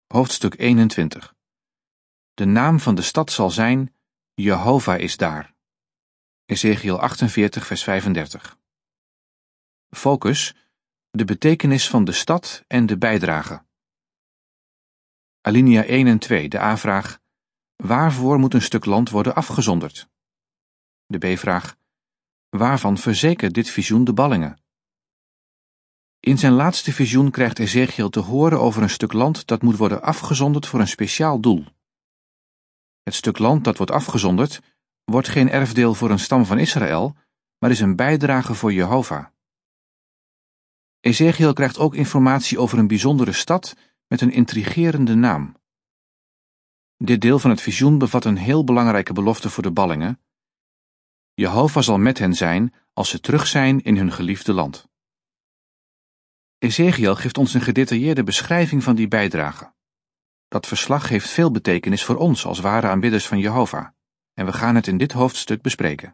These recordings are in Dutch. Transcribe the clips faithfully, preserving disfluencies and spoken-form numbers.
Hoofdstuk eenentwintig. De naam van de stad zal zijn, Jehovah is daar. Ezechiel achtenveertig, vers vijfendertig. Focus, de betekenis van de stad en de bijdrage. Alinea één en twee, de A-vraag, waarvoor moet een stuk land worden afgezonderd? De B-vraag, waarvan verzekert dit visioen de ballingen? In zijn laatste visioen krijgt Ezechiel te horen over een stuk land dat moet worden afgezonderd voor een speciaal doel. Het stuk land dat wordt afgezonderd wordt geen erfdeel voor een stam van Israël, maar is een bijdrage voor Jehovah. Ezechiel krijgt ook informatie over een bijzondere stad met een intrigerende naam. Dit deel van het visioen bevat een heel belangrijke belofte voor de ballingen. Jehovah zal met hen zijn als ze terug zijn in hun geliefde land. Ezechiel geeft ons een gedetailleerde beschrijving van die bijdrage. Dat verslag heeft veel betekenis voor ons als ware aanbidders van Jehovah, en we gaan het in dit hoofdstuk bespreken.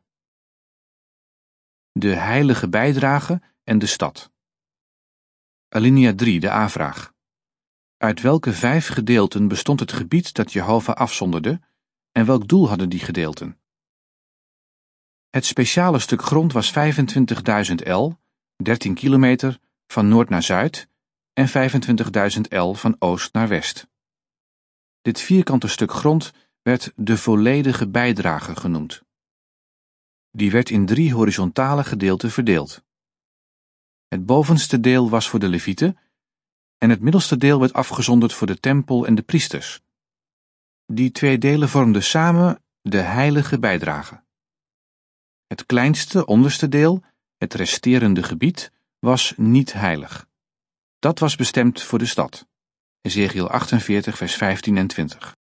De heilige bijdrage en de stad. Alinea drie, de A-vraag. Uit welke vijf gedeelten bestond het gebied dat Jehovah afzonderde, en welk doel hadden die gedeelten? Het speciale stuk grond was vijfentwintigduizend el, dertien kilometer, van noord naar zuid, en vijfentwintigduizend el van oost naar west. Dit vierkante stuk grond werd de volledige bijdrage genoemd. Die werd in drie horizontale gedeelten verdeeld. Het bovenste deel was voor de Levieten, en het middelste deel werd afgezonderd voor de tempel en de priesters. Die twee delen vormden samen de heilige bijdrage. Het kleinste, onderste deel, het resterende gebied, was niet heilig. Dat was bestemd voor de stad. Ezechiel achtenveertig, vers vijftien en twintig.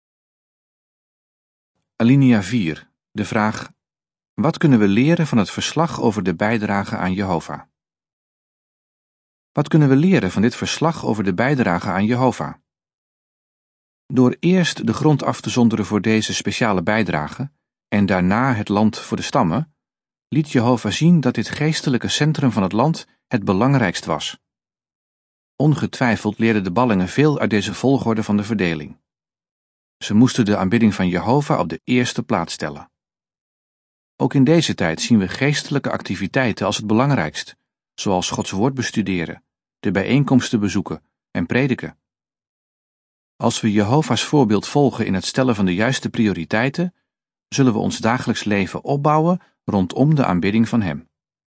Alinea vier, de vraag, wat kunnen we leren van het verslag over de bijdrage aan Jehovah? Wat kunnen we leren van dit verslag over de bijdrage aan Jehovah? Door eerst de grond af te zonderen voor deze speciale bijdrage en daarna het land voor de stammen, liet Jehovah zien dat dit geestelijke centrum van het land het belangrijkst was. Ongetwijfeld leerden de ballingen veel uit deze volgorde van de verdeling. Ze moesten de aanbidding van Jehovah op de eerste plaats stellen. Ook in deze tijd zien we geestelijke activiteiten als het belangrijkst, zoals Gods woord bestuderen, de bijeenkomsten bezoeken en prediken. Als we Jehovah's voorbeeld volgen in het stellen van de juiste prioriteiten, zullen we ons dagelijks leven opbouwen rondom de aanbidding van Hem.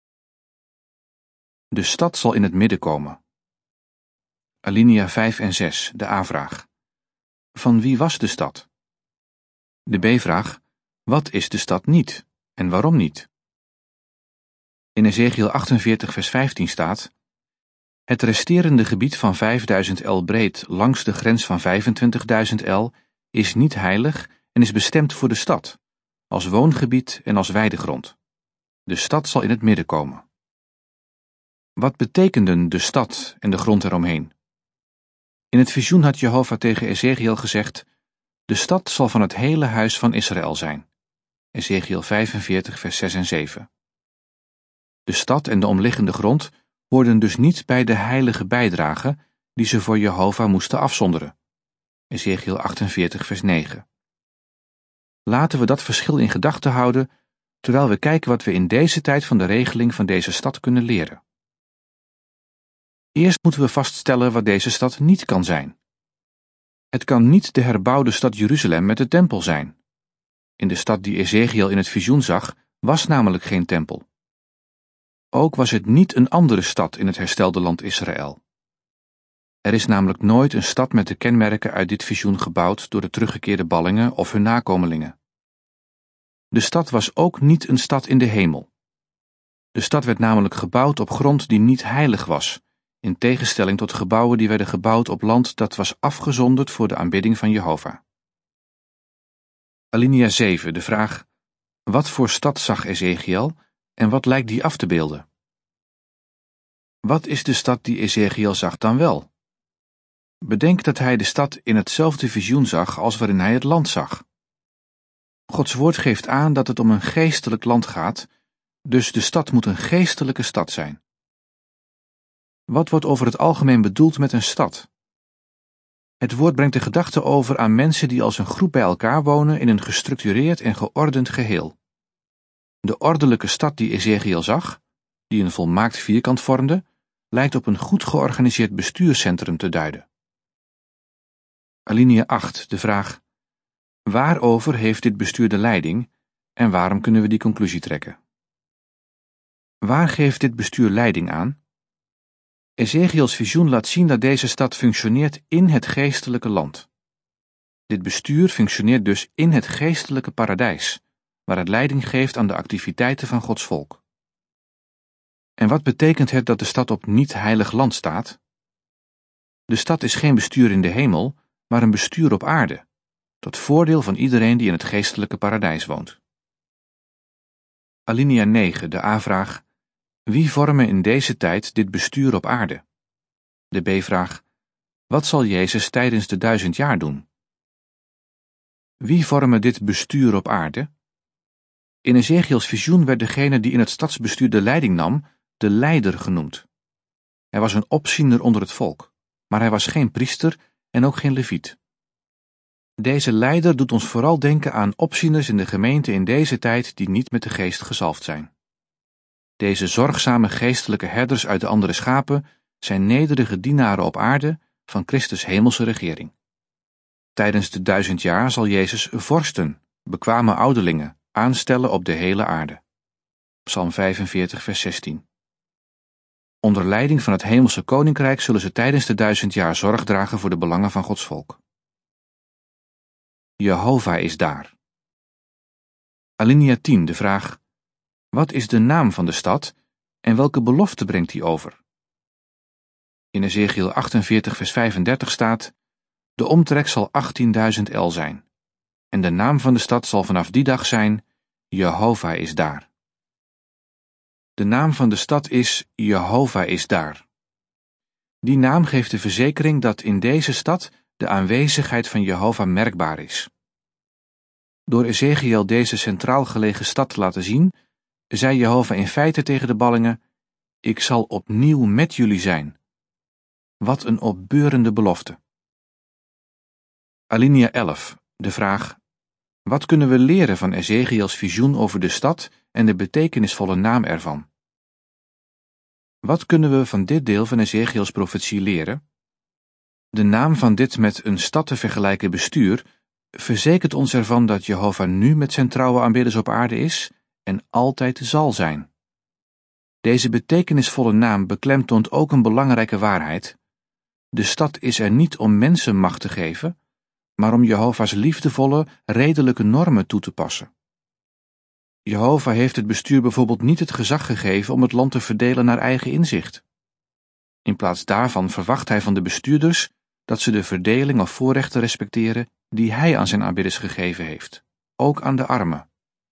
De stad zal in het midden komen. Alinea vijf en zes, de A-vraag. Van wie was de stad? De B-vraag, wat is de stad niet en waarom niet? In Ezechiel achtenveertig, vers vijftien staat, het resterende gebied van vijfduizend el breed langs de grens van vijfentwintigduizend el is niet heilig en is bestemd voor de stad, als woongebied en als weidegrond. De stad zal in het midden komen. Wat betekenden de stad en de grond eromheen? In het visioen had Jehovah tegen Ezechiel gezegd, de stad zal van het hele huis van Israël zijn. Ezechiel vijfenveertig, vers zes en zeven. De stad en de omliggende grond hoorden dus niet bij de heilige bijdrage die ze voor Jehovah moesten afzonderen. Ezechiel achtenveertig, vers negen. Laten we dat verschil in gedachten houden, terwijl we kijken wat we in deze tijd van de regeling van deze stad kunnen leren. Eerst moeten we vaststellen wat deze stad niet kan zijn. Het kan niet de herbouwde stad Jeruzalem met de tempel zijn. In de stad die Ezechiel in het visioen zag, was namelijk geen tempel. Ook was het niet een andere stad in het herstelde land Israël. Er is namelijk nooit een stad met de kenmerken uit dit visioen gebouwd door de teruggekeerde ballingen of hun nakomelingen. De stad was ook niet een stad in de hemel. De stad werd namelijk gebouwd op grond die niet heilig was, in tegenstelling tot gebouwen die werden gebouwd op land dat was afgezonderd voor de aanbidding van Jehovah. Alinea zeven, de vraag, wat voor stad zag Ezechiel en wat lijkt die af te beelden? Wat is de stad die Ezechiel zag dan wel? Bedenk dat hij de stad in hetzelfde visioen zag als waarin hij het land zag. Gods woord geeft aan dat het om een geestelijk land gaat, dus de stad moet een geestelijke stad zijn. Wat wordt over het algemeen bedoeld met een stad? Het woord brengt de gedachte over aan mensen die als een groep bij elkaar wonen in een gestructureerd en geordend geheel. De ordelijke stad die Ezechiël zag, die een volmaakt vierkant vormde, lijkt op een goed georganiseerd bestuurscentrum te duiden. Alinea acht, de vraag: waarover heeft dit bestuur de leiding en waarom kunnen we die conclusie trekken? Waar geeft dit bestuur leiding aan? Ezechiëls visioen laat zien dat deze stad functioneert in het geestelijke land. Dit bestuur functioneert dus in het geestelijke paradijs, waar het leiding geeft aan de activiteiten van Gods volk. En wat betekent het dat de stad op niet-heilig land staat? De stad is geen bestuur in de hemel, maar een bestuur op aarde, tot voordeel van iedereen die in het geestelijke paradijs woont. Alinea negen, de A-vraag: wie vormen in deze tijd dit bestuur op aarde? De B-vraag: wat zal Jezus tijdens de duizend jaar doen? Wie vormen dit bestuur op aarde? In Ezechiëls visioen werd degene die in het stadsbestuur de leiding nam, de leider genoemd. Hij was een opziener onder het volk, maar hij was geen priester en ook geen leviet. Deze leider doet ons vooral denken aan opzieners in de gemeente in deze tijd die niet met de geest gezalfd zijn. Deze zorgzame geestelijke herders uit de andere schapen zijn nederige dienaren op aarde van Christus hemelse regering. Tijdens de duizend jaar zal Jezus vorsten, bekwame ouderlingen, aanstellen op de hele aarde. Psalm vijfenveertig, vers zestien. Onder leiding van het hemelse koninkrijk zullen ze tijdens de duizend jaar zorg dragen voor de belangen van Gods volk. Jehovah is daar. Alinea tien, de vraag: wat is de naam van de stad en welke belofte brengt die over? In Ezechiël achtenveertig, vers vijfendertig staat: de omtrek zal achttienduizend el zijn, en de naam van de stad zal vanaf die dag zijn: Jehovah is daar. De naam van de stad is Jehovah is daar. Die naam geeft de verzekering dat in deze stad de aanwezigheid van Jehovah merkbaar is. Door Ezechiël deze centraal gelegen stad te laten zien, zei Jehovah in feite tegen de ballingen: ik zal opnieuw met jullie zijn. Wat een opbeurende belofte. Alinea elf, de vraag: wat kunnen we leren van Ezechiëls visioen over de stad en de betekenisvolle naam ervan? Wat kunnen we van dit deel van Ezechiëls profetie leren? De naam van dit met een stad te vergelijken bestuur verzekert ons ervan dat Jehovah nu met zijn trouwe aanbidders op aarde is en altijd zal zijn. Deze betekenisvolle naam beklemtoont ook een belangrijke waarheid. De stad is er niet om mensen macht te geven, maar om Jehovah's liefdevolle, redelijke normen toe te passen. Jehovah heeft het bestuur bijvoorbeeld niet het gezag gegeven om het land te verdelen naar eigen inzicht. In plaats daarvan verwacht hij van de bestuurders dat ze de verdeling of voorrechten respecteren die hij aan zijn aanbidders gegeven heeft, ook aan de armen.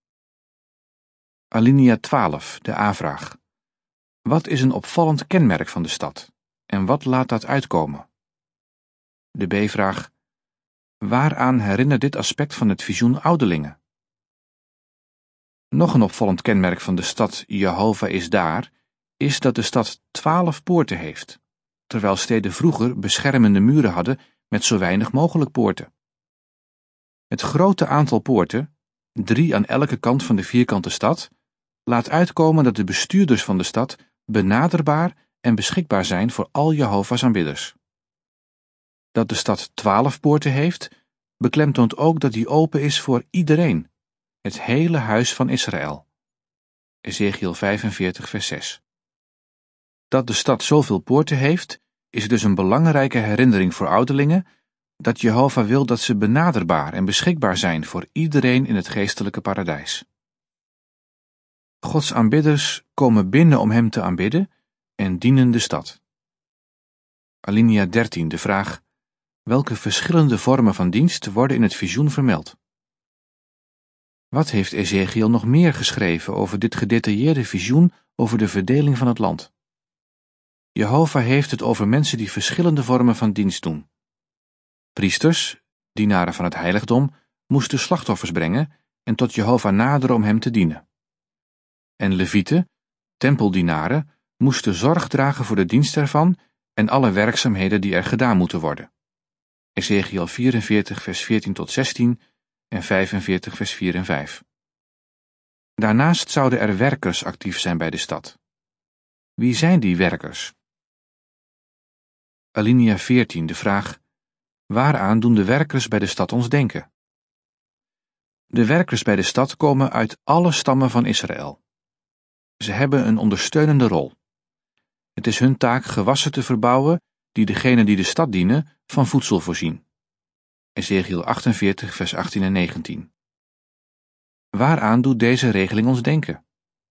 Alinea twaalf, de A-vraag: wat is een opvallend kenmerk van de stad en wat laat dat uitkomen? De B-vraag: waaraan herinnert dit aspect van het visioen ouderlingen? Nog een opvallend kenmerk van de stad Jehovah is daar, is dat de stad twaalf poorten heeft, terwijl steden vroeger beschermende muren hadden met zo weinig mogelijk poorten. Het grote aantal poorten, drie aan elke kant van de vierkante stad, laat uitkomen dat de bestuurders van de stad benaderbaar en beschikbaar zijn voor al Jehovah's aanbidders. Dat de stad twaalf poorten heeft, beklemtoont ook dat die open is voor iedereen, het hele huis van Israël. Ezechiël vijfenveertig, vers zes. Dat de stad zoveel poorten heeft, is dus een belangrijke herinnering voor ouderlingen dat Jehovah wil dat ze benaderbaar en beschikbaar zijn voor iedereen in het geestelijke paradijs. Gods aanbidders komen binnen om hem te aanbidden en dienen de stad. Alinea dertien, de vraag: welke verschillende vormen van dienst worden in het visioen vermeld? Wat heeft Ezechiël nog meer geschreven over dit gedetailleerde visioen over de verdeling van het land? Jehovah heeft het over mensen die verschillende vormen van dienst doen. Priesters, dienaren van het heiligdom, moesten slachtoffers brengen en tot Jehovah naderen om hem te dienen. En levieten, tempeldienaren, moesten zorg dragen voor de dienst ervan en alle werkzaamheden die er gedaan moeten worden. Ezechiël vierenveertig vers veertien tot zestien en vijfenveertig vers vier en vijf. Daarnaast zouden er werkers actief zijn bij de stad. Wie zijn die werkers? Alinea veertien, de vraag: waaraan doen de werkers bij de stad ons denken? De werkers bij de stad komen uit alle stammen van Israël. Ze hebben een ondersteunende rol. Het is hun taak gewassen te verbouwen die degenen die de stad dienen van voedsel voorzien. Ezechiël achtenveertig vers achttien en negentien. Waaraan doet deze regeling ons denken?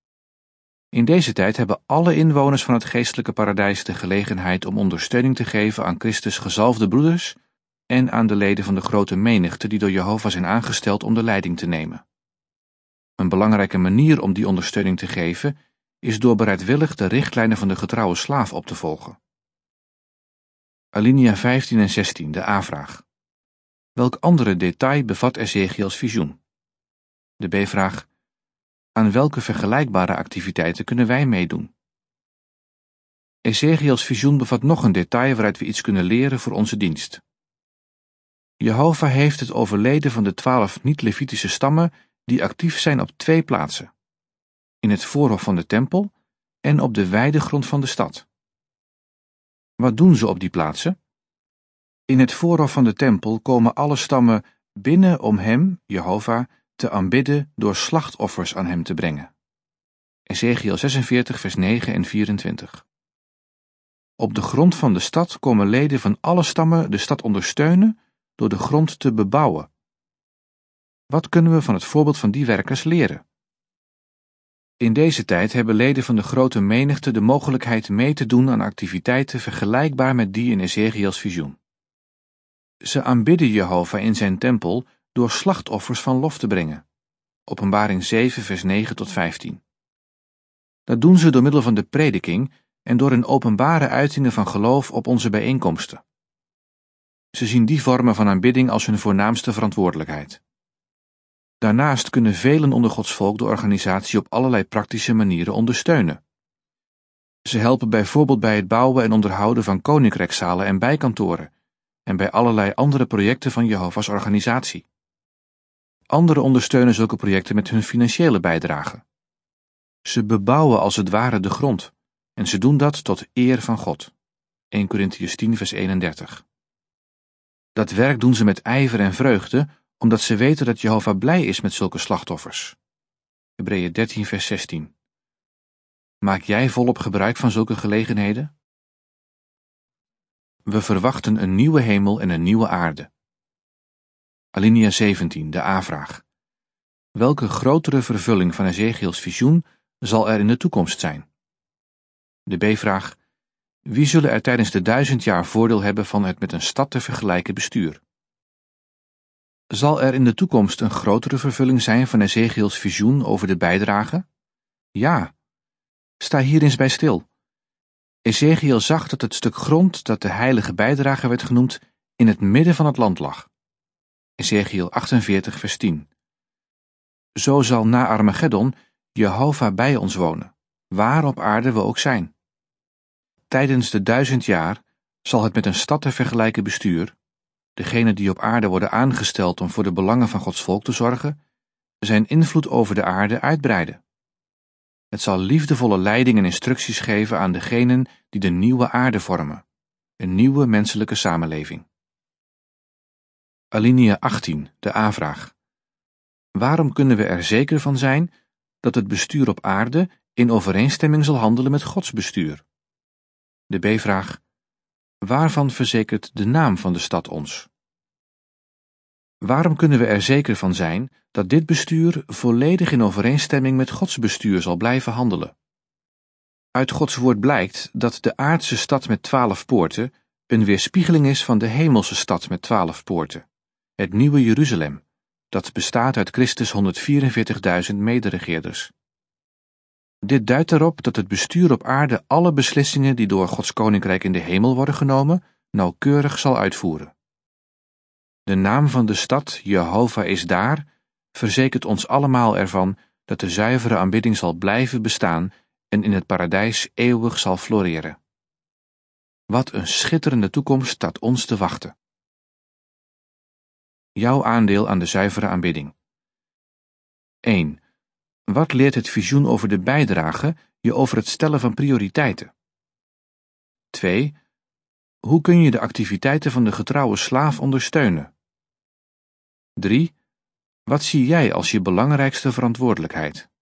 In deze tijd hebben alle inwoners van het geestelijke paradijs de gelegenheid om ondersteuning te geven aan Christus gezalfde broeders en aan de leden van de grote menigte die door Jehovah zijn aangesteld om de leiding te nemen. Een belangrijke manier om die ondersteuning te geven is door bereidwillig de richtlijnen van de getrouwe slaaf op te volgen. Alinea vijftien en zestien, de A-vraag. Welk andere detail bevat Ezechiëls visioen? De B-vraag. Aan welke vergelijkbare activiteiten kunnen wij meedoen? Ezechiëls visioen bevat nog een detail waaruit we iets kunnen leren voor onze dienst. Jehovah heeft het over leden van de twaalf niet-Levitische stammen die actief zijn op twee plaatsen: in het voorhof van de tempel en op de weidegrond van de stad. Wat doen ze op die plaatsen? In het voorhof van de tempel komen alle stammen binnen om hem, Jehovah, te aanbidden door slachtoffers aan hem te brengen. Ezechiël zesenveertig vers negen en vierentwintig. Op de grond van de stad komen leden van alle stammen de stad ondersteunen door de grond te bebouwen. Wat kunnen we van het voorbeeld van die werkers leren? In deze tijd hebben leden van de grote menigte de mogelijkheid mee te doen aan activiteiten vergelijkbaar met die in Ezechiëls visioen. Ze aanbidden Jehovah in zijn tempel door slachtoffers van lof te brengen. Openbaring zeven vers negen tot vijftien. Dat doen ze door middel van de prediking en door hun openbare uitingen van geloof op onze bijeenkomsten. Ze zien die vormen van aanbidding als hun voornaamste verantwoordelijkheid. Daarnaast kunnen velen onder Gods volk de organisatie op allerlei praktische manieren ondersteunen. Ze helpen bijvoorbeeld bij het bouwen en onderhouden van koninkrijkszalen en bijkantoren en bij allerlei andere projecten van Jehovah's organisatie. Anderen ondersteunen zulke projecten met hun financiële bijdrage. Ze bebouwen als het ware de grond en ze doen dat tot eer van God. Eerste Korintiërs tien vers eenendertig. Dat werk doen ze met ijver en vreugde, omdat ze weten dat Jehovah blij is met zulke slachtoffers. Hebreeën dertien vers zestien. Maak jij volop gebruik van zulke gelegenheden? We verwachten een nieuwe hemel en een nieuwe aarde. Alinea zeventien, de A-vraag. Welke grotere vervulling van Ezechiëls visioen zal er in de toekomst zijn? De B-vraag. Wie zullen er tijdens de duizend jaar voordeel hebben van het met een stad te vergelijken bestuur? Zal er in de toekomst een grotere vervulling zijn van Ezechiëls visioen over de bijdrage? Ja. Sta hier eens bij stil. Ezechiël zag dat het stuk grond dat de heilige bijdrage werd genoemd in het midden van het land lag. Ezechiël achtenveertig vers tien. Zo zal na Armageddon Jehovah bij ons wonen, waar op aarde we ook zijn. Tijdens de duizend jaar zal het met een stad te vergelijken bestuur, degenen die op aarde worden aangesteld om voor de belangen van Gods volk te zorgen, zijn invloed over de aarde uitbreiden. Het zal liefdevolle leiding en instructies geven aan degenen die de nieuwe aarde vormen, een nieuwe menselijke samenleving. Alinea achttien, de A-vraag. Waarom kunnen we er zeker van zijn dat het bestuur op aarde in overeenstemming zal handelen met Gods bestuur? De B-vraag. Waarvan verzekert de naam van de stad ons? Waarom kunnen we er zeker van zijn dat dit bestuur volledig in overeenstemming met Gods bestuur zal blijven handelen? Uit Gods woord blijkt dat de aardse stad met twaalf poorten een weerspiegeling is van de hemelse stad met twaalf poorten, het nieuwe Jeruzalem, dat bestaat uit Christus honderdvierenveertigduizend mederegeerders. Dit duidt erop dat het bestuur op aarde alle beslissingen die door Gods koninkrijk in de hemel worden genomen, nauwkeurig zal uitvoeren. De naam van de stad, Jehovah is daar, verzekert ons allemaal ervan dat de zuivere aanbidding zal blijven bestaan en in het paradijs eeuwig zal floreren. Wat een schitterende toekomst staat ons te wachten. Jouw aandeel aan de zuivere aanbidding. één. Wat leert het visioen over de bijdrage je over het stellen van prioriteiten? twee. Hoe kun je de activiteiten van de getrouwe slaaf ondersteunen? drie. Wat zie jij als je belangrijkste verantwoordelijkheid?